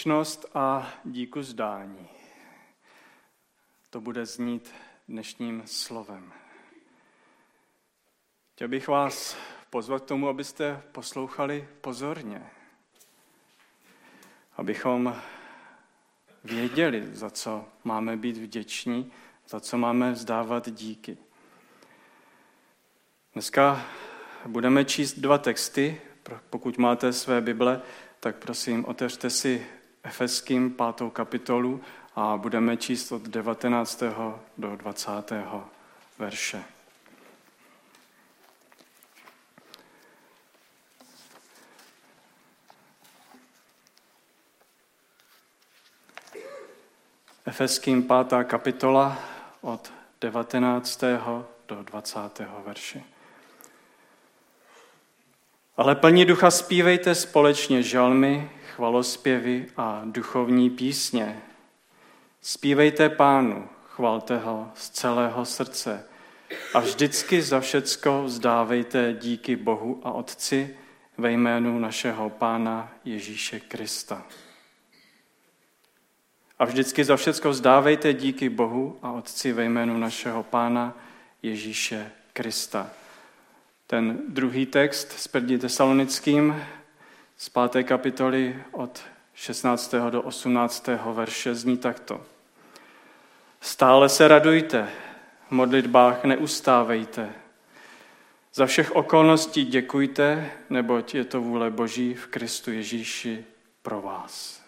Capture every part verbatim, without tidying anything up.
Vděčnost a díku zdání. To bude znít dnešním slovem. Chtěl bych vás pozvat k tomu, abyste poslouchali pozorně. Abychom věděli, za co máme být vděční, za co máme vzdávat díky. Dneska budeme číst dva texty. Pokud máte své Bible, tak prosím, otevřte si Efeským pátou kapitolu a budeme číst od devatenáctého do dvacátého verše. Efeským pátá kapitola od devatenáctého do dvacátého verše. Ale plní ducha zpívejte společně žalmy, chvalospěvy a duchovní písně. Zpívejte Pánu, chvalte ho z celého srdce a vždycky za všecko vzdávejte díky Bohu a Otci ve jménu našeho Pána Ježíše Krista. A vždycky za všecko vzdávejte díky Bohu a Otci ve jménu našeho Pána Ježíše Krista. Ten druhý text s prvním Tesalonickým z páté kapitoly od šestnáctého do osmnáctého verše zní takto. Stále se radujte, v modlitbách neustávejte. Za všech okolností děkujte, neboť je to vůle Boží v Kristu Ježíši pro vás.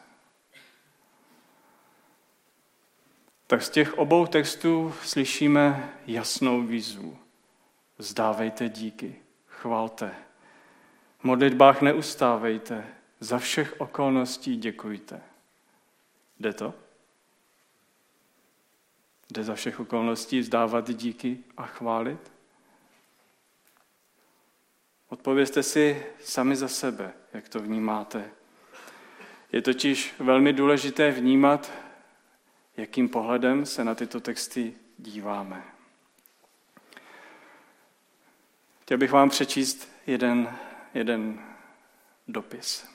Tak z těch obou textů slyšíme jasnou výzvu. Vzdávejte díky, chvalte. V modlitbách neustávejte, za všech okolností děkujte. Jde to? Jde za všech okolností vzdávat díky a chválit? Odpovězte si sami za sebe, jak to vnímáte. Je totiž velmi důležité vnímat, jakým pohledem se na tyto texty díváme. Chtěl bych vám přečíst jeden, jeden dopis.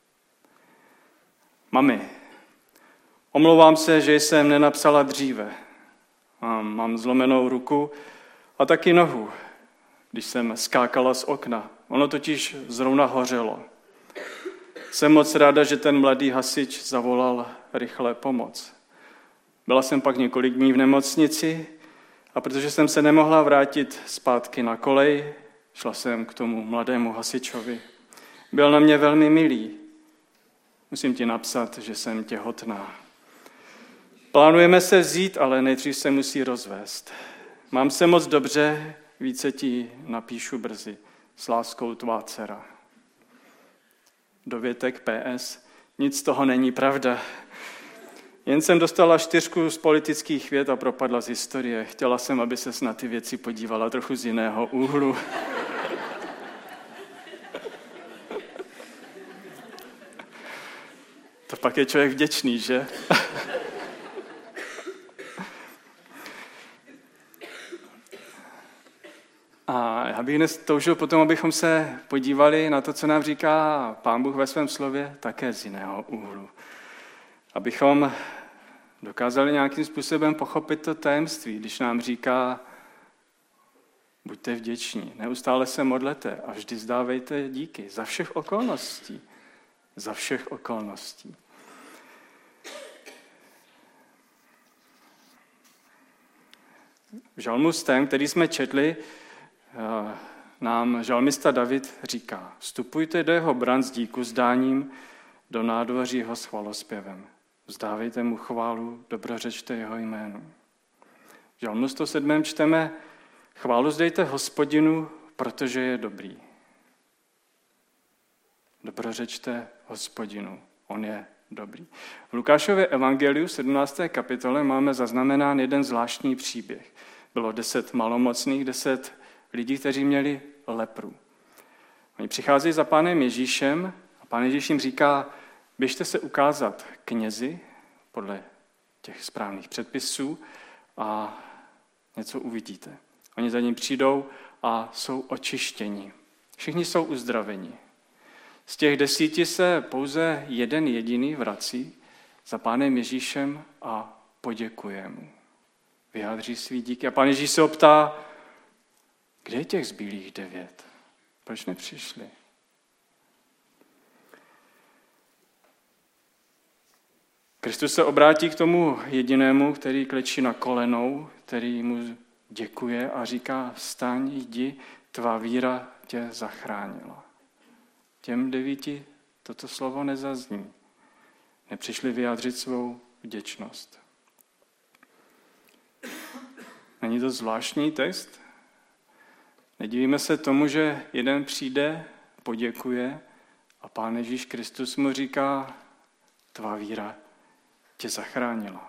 Mami, omlouvám se, že jsem nenapsala dříve. Mám, mám zlomenou ruku a taky nohu, když jsem skákala z okna. Ono totiž zrovna hořelo. Jsem moc ráda, že ten mladý hasič zavolal rychle pomoc. Byla jsem pak několik dní v nemocnici a protože jsem se nemohla vrátit zpátky na kolej, šla jsem k tomu mladému hasičovi. Byl na mě velmi milý. Musím ti napsat, že jsem těhotná. Plánujeme se vzít, ale nejdřív se musí rozvést. Mám se moc dobře, více ti napíšu brzy. S láskou tvá dcera. Dovětek P S. Nic z toho není pravda. Jen jsem dostala čtyřku z politických věd a propadla z historie. Chtěla jsem, aby ses na ty věci podívala trochu z jiného úhlu. To pak je člověk vděčný, že? A já bych dnes toužil potom, abychom se podívali na to, co nám říká Pán Bůh ve svém slově, také z jiného úhlu. Abychom dokázali nějakým způsobem pochopit to tajemství, když nám říká, buďte vděční, neustále se modlete a vždy vzdávejte díky za všech okolností. Za všech okolností. V žalmu stém, který jsme četli, nám žalmista David říká, vstupujte do jeho bran s díkuzdáním, do nádvoří ho s chvalospěvem. Vzdávejte mu chválu, dobrořečte jeho jménu. V žalmu sto sedm čteme, chválu zdejte Hospodinu, protože je dobrý. Dobrořečte Hospodinu, on je dobrý. V Lukášově evangeliu sedmnácté kapitole máme zaznamenán jeden zvláštní příběh. Bylo deset malomocných, deset lidí, kteří měli lepru. Oni přicházejí za pánem Ježíšem a pán Ježíš jim říká, běžte se ukázat knězi podle těch správných předpisů a něco uvidíte. Oni za ním přijdou a jsou očištěni. Všichni jsou uzdraveni. Z těch desíti se pouze jeden jediný vrací za Pánem Ježíšem a poděkuje mu. Vyjádří svý díky. A Pán Ježíš se optá, kde je těch zbylých devět? Proč nepřišli? Kristus se obrátí k tomu jedinému, který klečí na kolenou, který mu děkuje a říká, vstaň, jdi, tvá víra tě zachránila. Těm devíti toto slovo nezazní. Nepřišli vyjádřit svou vděčnost. Není to zvláštní text? Nedivíme se tomu, že jeden přijde, poděkuje a Pán Ježíš Kristus mu říká, tvá víra tě zachránila.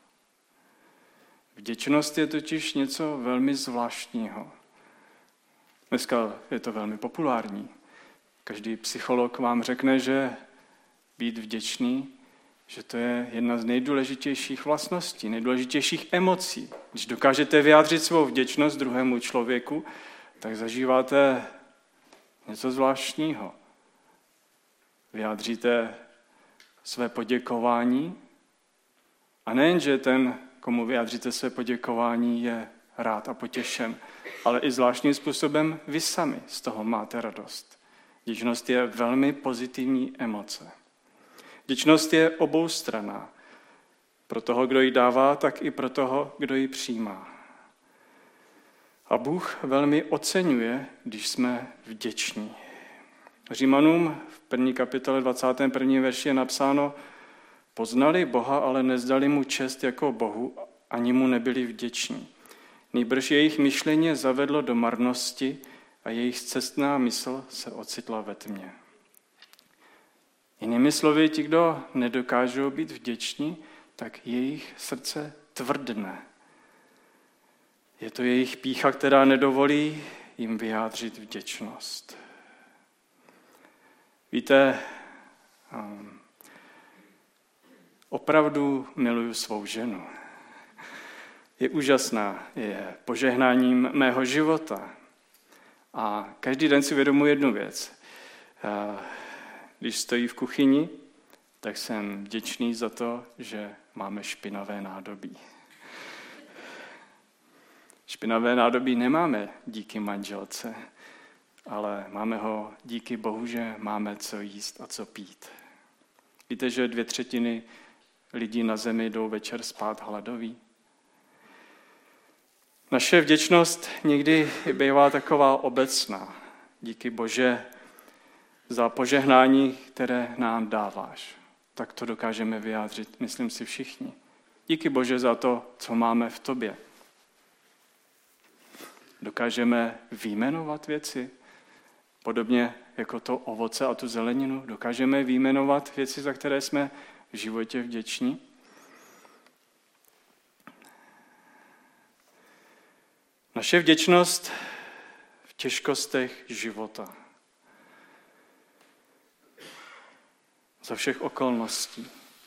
Vděčnost je totiž něco velmi zvláštního. Dneska je to velmi populární. Každý psycholog vám řekne, že být vděčný, že to je jedna z nejdůležitějších vlastností, nejdůležitějších emocí. Když dokážete vyjádřit svou vděčnost druhému člověku, tak zažíváte něco zvláštního. Vyjádříte své poděkování a nejen, že ten, komu vyjádříte své poděkování, je rád a potěšen, ale i zvláštním způsobem vy sami z toho máte radost. Vděčnost je velmi pozitivní emoce. Vděčnost je oboustranná. Pro toho, kdo ji dává, tak i pro toho, kdo ji přijímá. A Bůh velmi oceňuje, když jsme vděční. Římanům v první kapitole dvacátém prvním verši je napsáno, poznali Boha, ale nezdali mu čest jako Bohu, ani mu nebyli vděční. Nýbrž jejich myšlení zavedlo do marnosti a jejich cestná mysl se ocitla ve tmě. Jinými slovy, ti, kdo nedokážou být vděční, tak jejich srdce tvrdne. Je to jejich pýcha, která nedovolí jim vyjádřit vděčnost. Víte, um, opravdu miluju svou ženu. Je úžasná, je požehnáním mého života. A každý den si uvědomuji jednu věc. Když stojí v kuchyni, tak jsem vděčný za to, že máme špinavé nádobí. Špinavé nádobí nemáme díky manželce, ale máme ho díky Bohu, že máme co jíst a co pít. Víte, že dvě třetiny lidí na zemi jdou večer spát hladoví? Naše vděčnost někdy bývá taková obecná. Díky Bože za požehnání, které nám dáváš. Tak to dokážeme vyjádřit, myslím si, všichni. Díky Bože za to, co máme v tobě. Dokážeme vyjmenovat věci, podobně jako to ovoce a tu zeleninu. Dokážeme vyjmenovat věci, za které jsme v životě vděční. Naše vděčnost v těžkostech života. Za všech okolností.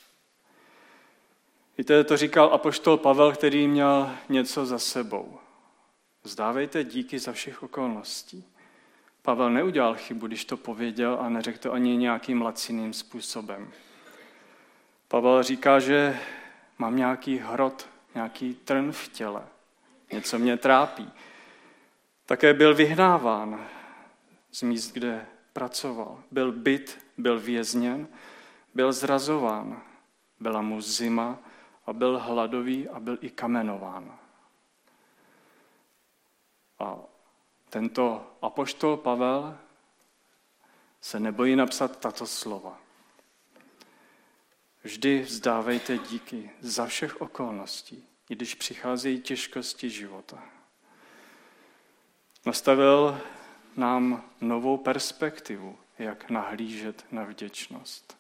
Víte, to říkal apoštol Pavel, který měl něco za sebou. Vzdávejte díky za všech okolností. Pavel neudělal chybu, když to pověděl a neřekl to ani nějakým laciným způsobem. Pavel říká, že mám nějaký hrot, nějaký trn v těle. Něco mě trápí. Také byl vyhnáván z míst, kde pracoval. Byl bit, byl vězněn, byl zrazován. Byla mu zima a byl hladový a byl i kamenován. A tento apoštol Pavel se nebojí napsat tato slova. Vždy vzdávejte díky za všech okolností, i když přicházejí těžkosti života. Nastavil nám novou perspektivu, jak nahlížet na vděčnost.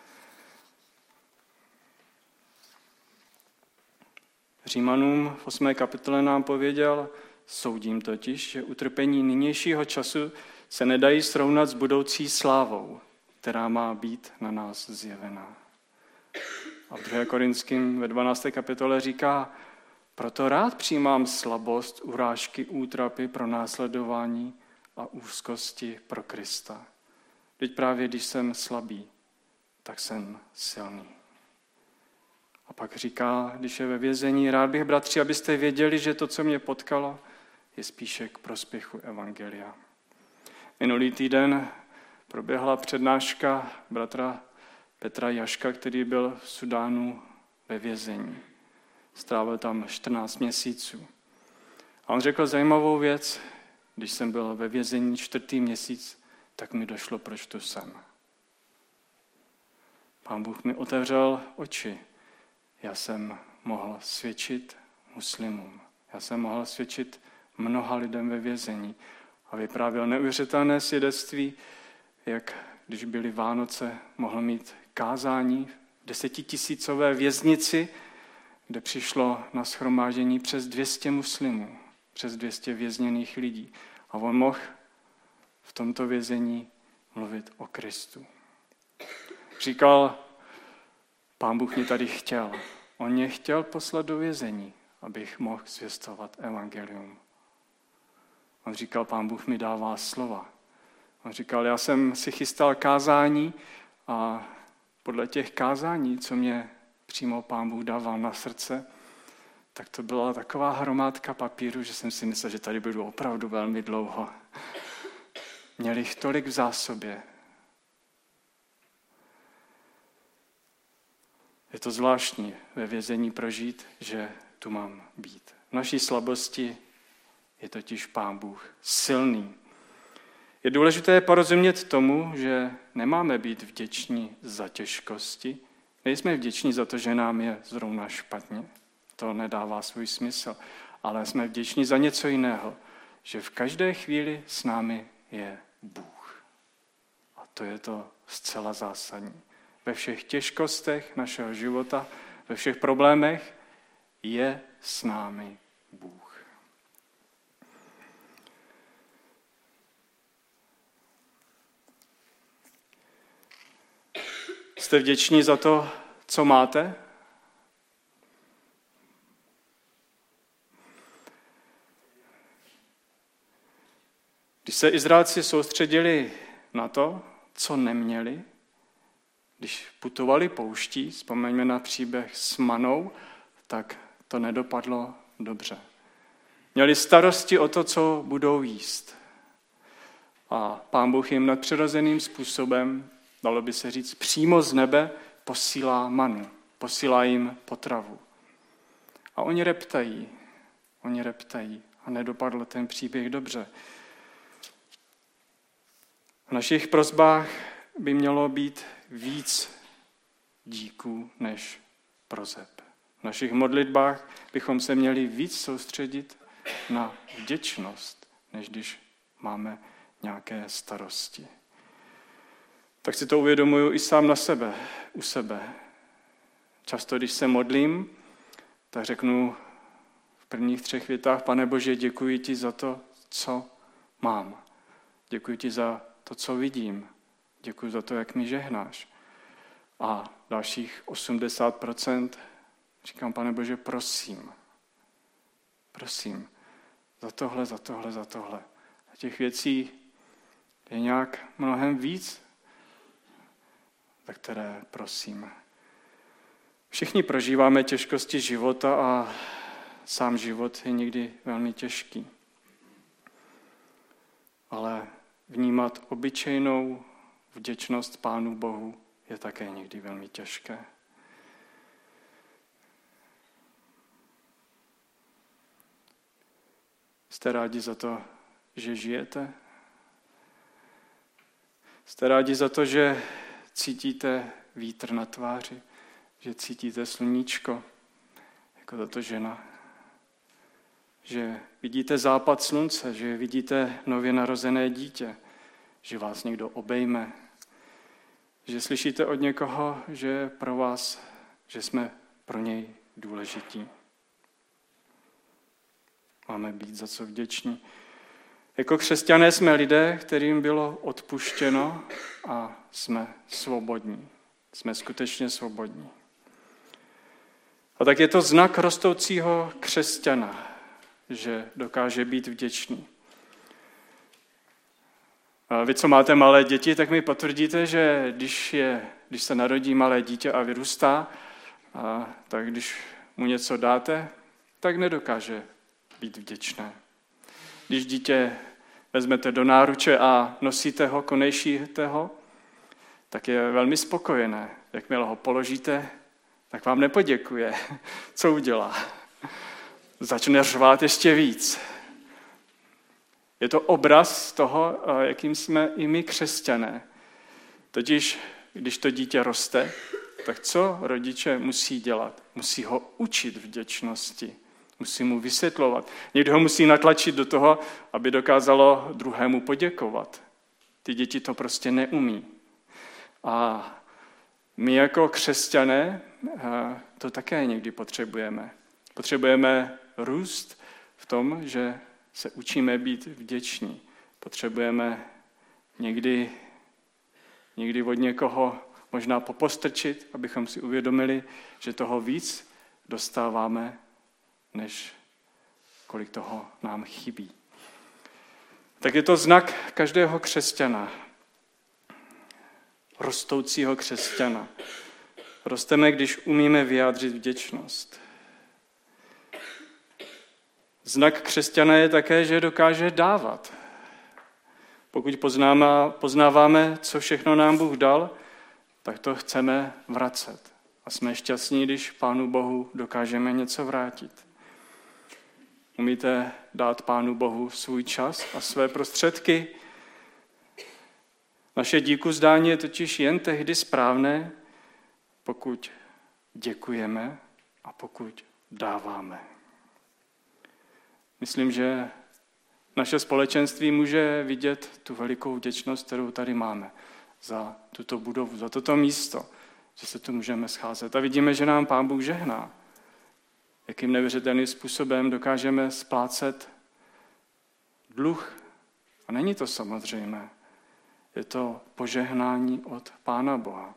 Římanům v osmé kapitole nám pověděl, soudím totiž, že utrpení nynějšího času se nedají srovnat s budoucí slávou, která má být na nás zjevená. A v druhé Korinským ve dvanácté kapitole říká, proto rád přijímám slabost, urážky, útrapy, pronásledování a úzkosti pro Krista. Teď právě když jsem slabý, tak jsem silný. A pak říká, když je ve vězení, rád bych, bratři, abyste věděli, že to, co mě potkalo, je spíše k prospěchu evangelia. Minulý týden proběhla přednáška bratra Petra Jaška, který byl v Sudánu ve vězení. Strávil tam čtrnáct měsíců. A on řekl zajímavou věc, když jsem byl ve vězení čtvrtý měsíc, tak mi došlo, proč tu jsem. Pán Bůh mi otevřel oči. Já jsem mohl svědčit muslimům. Já jsem mohl svědčit mnoha lidem ve vězení. A vyprávěl neuvěřitelné svědectví, jak když byly Vánoce, mohl mít kázání v desetitisícové věznici, kde přišlo na shromáždění přes dvě stě muslimů, přes dvě stě vězněných lidí. A on mohl v tomto vězení mluvit o Kristu. Říkal, Pán Bůh mě tady chtěl. On mě chtěl poslat do vězení, abych mohl zvěstovat evangelium. On říkal, Pán Bůh mi dává slova. On říkal, já jsem si chystal kázání a podle těch kázání, co mě přímo Pán Bůh dával na srdce, tak to byla taková hromádka papíru, že jsem si myslel, že tady budu opravdu velmi dlouho. Měl jich tolik v zásobě. Je to zvláštní ve vězení prožít, že tu mám být. V naší slabosti je totiž Pán Bůh silný. Je důležité porozumět tomu, že nemáme být vděční za těžkosti. Nejsme vděční za to, že nám je zrovna špatně. To nedává svůj smysl. Ale jsme vděční za něco jiného. Že v každé chvíli s námi je Bůh. A to je to zcela zásadní. Ve všech těžkostech našeho života, ve všech problémech je s námi Bůh. Jste vděční za to, co máte? Když se Izraelci soustředili na to, co neměli, když putovali pouští, vzpomeňme na příběh s manou, tak to nedopadlo dobře. Měli starosti o to, co budou jíst. A Pán Bůh jim nadpřirozeným způsobem, dalo by se říct, přímo z nebe posílá manu, posílá jim potravu. A oni reptají, oni reptají a nedopadl ten příběh dobře. V našich prosbách by mělo být víc díků než proseb. V našich modlitbách bychom se měli víc soustředit na vděčnost, než když máme nějaké starosti. Tak si to uvědomuju i sám na sebe, u sebe. Často, když se modlím, tak řeknu v prvních třech větách, Pane Bože, děkuji ti za to, co mám. Děkuji ti za to, co vidím. Děkuji za to, jak mi žehnáš. A dalších osmdesát procent říkám, Pane Bože, prosím. Prosím. Za tohle, za tohle, za tohle. A těch věcí je nějak mnohem víc, za které prosím. Všichni prožíváme těžkosti života a sám život je někdy velmi těžký. Ale vnímat obyčejnou vděčnost Pánu Bohu je také někdy velmi těžké. Jste rádi za to, že žijete? Jste rádi za to, že cítíte vítr na tváři, že cítíte sluníčko, jako tato žena, že vidíte západ slunce, že vidíte nově narozené dítě, že vás někdo obejme, že slyšíte od někoho, že pro vás, že jsme pro něj důležití. Máme být za co vděční. Jako křesťané jsme lidé, kterým bylo odpuštěno a jsme svobodní. Jsme skutečně svobodní. A tak je to znak rostoucího křesťana, že dokáže být vděčný. Vy, co máte malé děti, tak mi potvrdíte, že když, je, když se narodí malé dítě a vyrůstá, a, tak když mu něco dáte, tak nedokáže být vděčné. Když dítě vezmete do náruče a nosíte ho, konejšíte ho, tak je velmi spokojené. Jakmile ho položíte, tak vám nepoděkuje. Co udělá? Začne řvát ještě víc. Je to obraz toho, jakým jsme i my křesťané. Totiž, když to dítě roste, tak co rodiče musí dělat? Musí ho učit vděčnosti. Musí mu vysvětlovat. Někdo ho musí natlačit do toho, aby dokázalo druhému poděkovat. Ty děti to prostě neumí. A my jako křesťané to také někdy potřebujeme. Potřebujeme růst v tom, že se učíme být vděční. Potřebujeme někdy, někdy od někoho možná popostrčit, abychom si uvědomili, že toho víc dostáváme, než kolik toho nám chybí. Tak je to znak každého křesťana, rostoucího křesťana. Rosteme, když umíme vyjádřit vděčnost. Znak křesťana je také, že dokáže dávat. Pokud poznáváme, co všechno nám Bůh dal, tak to chceme vracet. A jsme šťastní, když Pánu Bohu dokážeme něco vrátit. Umíte dát Pánu Bohu svůj čas a své prostředky? Naše díkuzdání je totiž jen tehdy správné, pokud děkujeme a pokud dáváme. Myslím, že naše společenství může vidět tu velikou vděčnost, kterou tady máme za tuto budovu, za toto místo, že se tu můžeme scházet. A vidíme, že nám Pán Bůh žehná. Jakým neuvěřitelným způsobem dokážeme splácet dluh. A není to samozřejmé. Je to požehnání od Pána Boha.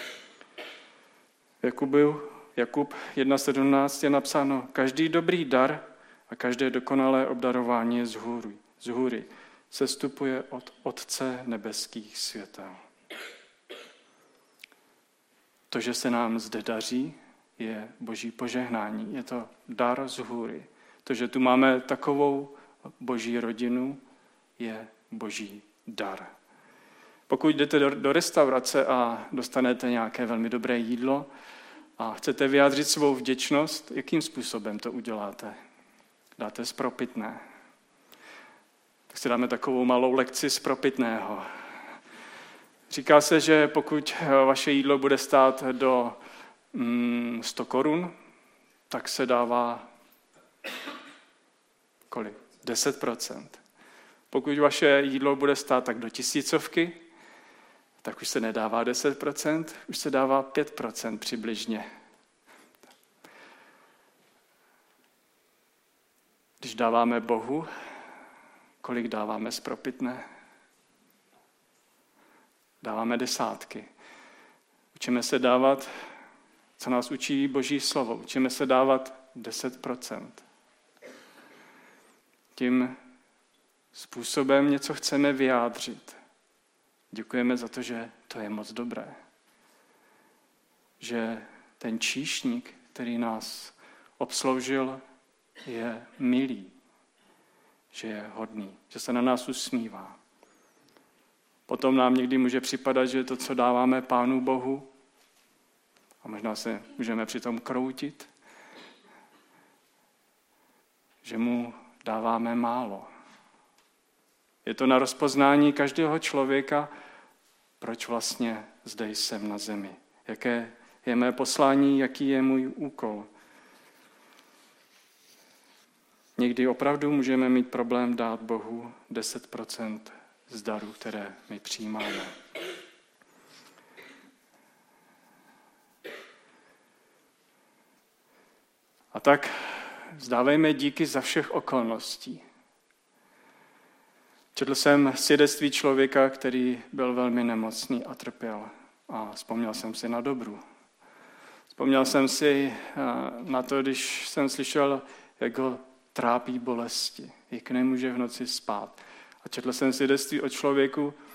Jakubu, Jakub jedna sedmnáct je napsáno, každý dobrý dar a každé dokonalé obdarování je z hůry, z hůry. Sestupuje od Otce nebeských světel. To, že se nám zde daří, je boží požehnání. Je to dar z hůry. To, že tu máme takovou boží rodinu, je boží dar. Pokud jdete do, do restaurace a dostanete nějaké velmi dobré jídlo a chcete vyjádřit svou vděčnost, jakým způsobem to uděláte? Dáte z propitné. Tak si dáme takovou malou lekci z propitného. Říká se, že pokud vaše jídlo bude stát do mm, sto korun, tak se dává kolik? deset procent. Pokud vaše jídlo bude stát tak do tisícovky, tak už se nedává deset procent, už se dává pět procent přibližně. Když dáváme Bohu, kolik dáváme z propitné? Dáváme desátky. Učíme se dávat, co nás učí Boží slovo. Učíme se dávat deset procent. Tím způsobem něco chceme vyjádřit. Děkujeme za to, že to je moc dobré. Že ten číšník, který nás obsloužil, je milý. Že je hodný. Že se na nás usmívá. Potom nám někdy může připadat, že to, co dáváme Pánu Bohu, a možná se můžeme přitom kroutit, že mu dáváme málo. Je to na rozpoznání každého člověka, proč vlastně zde jsem na zemi. Jaké je mé poslání, jaký je můj úkol. Někdy opravdu můžeme mít problém dát Bohu deset procent z darů, které my přijímáme. A tak vzdávejme díky za všech okolností. Četl jsem svědectví člověka, který byl velmi nemocný a trpěl. A vzpomněl jsem si na Dobru. Vzpomněl jsem si na to, když jsem slyšel, jak ho trápí bolesti, jak nemůže v noci spát. A četl jsem svědectví o člověku,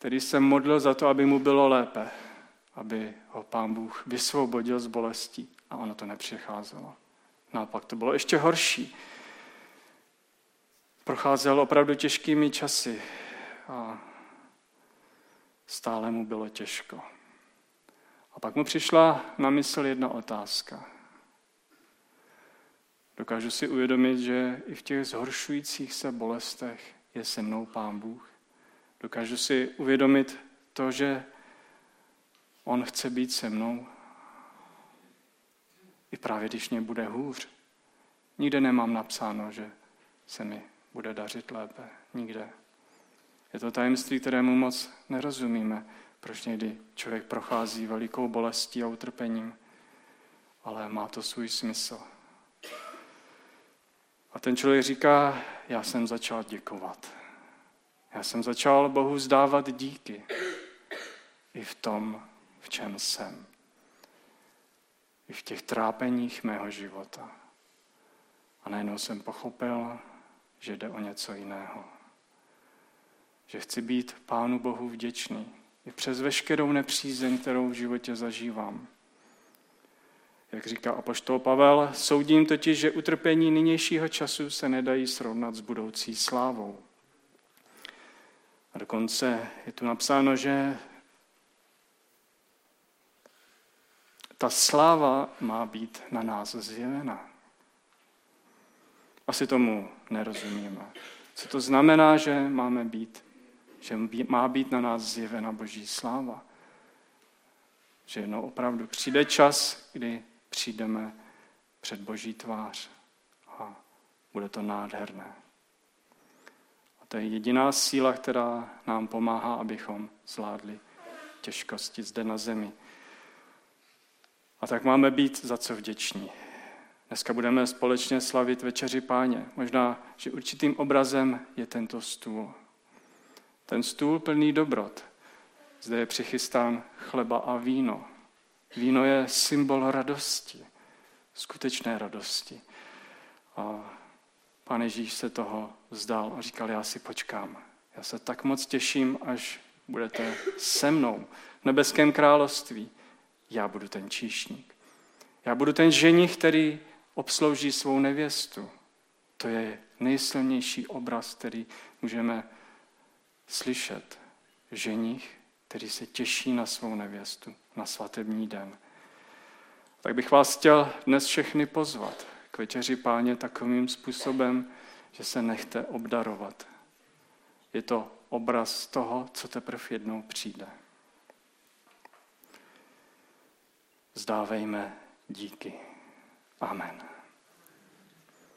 který se modlil za to, aby mu bylo lépe, aby ho Pán Bůh vysvobodil z bolestí. A ono to nepřicházelo. Naopak to bylo ještě horší. Procházel opravdu těžkými časy a stále mu bylo těžko. A pak mu přišla na mysl jedna otázka. Dokážu si uvědomit, že i v těch zhoršujících se bolestech je se mnou Pán Bůh. Dokážu si uvědomit to, že on chce být se mnou. I právě když mě bude hůř. Nikde nemám napsáno, že se mi bude dařit lépe. Nikde. Je to tajemství, kterému moc nerozumíme, proč někdy člověk prochází velikou bolestí a utrpením, ale má to svůj smysl. A ten člověk říká, já jsem začal děkovat. Já jsem začal Bohu vzdávat díky i v tom, v čem jsem. I v těch trápeních mého života. A najednou jsem pochopil, že jde o něco jiného. Že chci být Pánu Bohu vděčný. I přes veškerou nepřízeň, kterou v životě zažívám. Jak říká apoštol Pavel, soudím totiž, že utrpení nynějšího času se nedají srovnat s budoucí slávou. A dokonce je tu napsáno, že ta sláva má být na nás zjevena. Asi tomu nerozumíme. Co to znamená, že máme být, že má být na nás zjevena Boží sláva? Že jednou opravdu přijde čas, kdy přijdeme před Boží tvář a bude to nádherné. A to je jediná síla, která nám pomáhá, abychom zvládli těžkosti zde na zemi. A tak máme být za co vděční. Dneska budeme společně slavit Večeři Páně. Možná, že určitým obrazem je tento stůl. Ten stůl plný dobrot. Zde je přichystán chleba a víno. Víno je symbol radosti, skutečné radosti. A Pán Ježíš se toho vzdal a říkal, já si počkám. Já se tak moc těším, až budete se mnou v nebeském království. Já budu ten číšník. Já budu ten ženich, který obslouží svou nevěstu. To je nejsilnější obraz, který můžeme slyšet. Ženich, který se těší na svou nevěstu, na svatební den. Tak bych vás chtěl dnes všechny pozvat k Večeři Páně takovým způsobem, že se nechte obdarovat. Je to obraz toho, co teprve jednou přijde. Vzdávejme díky. Amen.